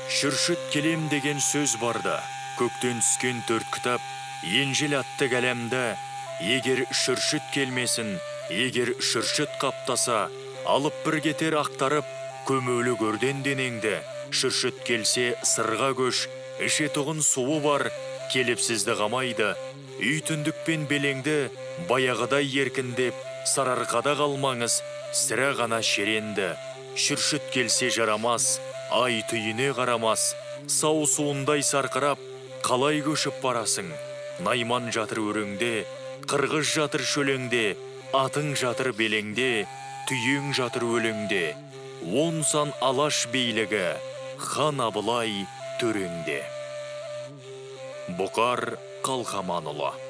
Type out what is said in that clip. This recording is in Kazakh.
Шүршіт келем деген сөз барды. Көктен түскен 4 кітап, Енжел атты кәлемді. Егер шүршіт келмесін, егер шүршіт қаптаса, алып бір кетер ақтарып, көмөлі көрден денеңді. Шүршіт келсе сырға көш, ішетұғын суы бар, келіпсізді қамайды. Үй түндікпен белеңді, баяғыдай еркіндеп, сарарқада қалмаңыз, сірә ғана шеренді. Шүршіт келсе жарамас, ай түйіне қарамас, сау суындай сарқырап, қалай көшіп барасың? Найман жатыр өріңде, қырғыз жатыр шөлеңде, атың жатыр белеңде, түйең жатыр өлеңде. 10 сан алаш бейлігі, хан Абылай төреңде. Бұқар Қалқаманұлы.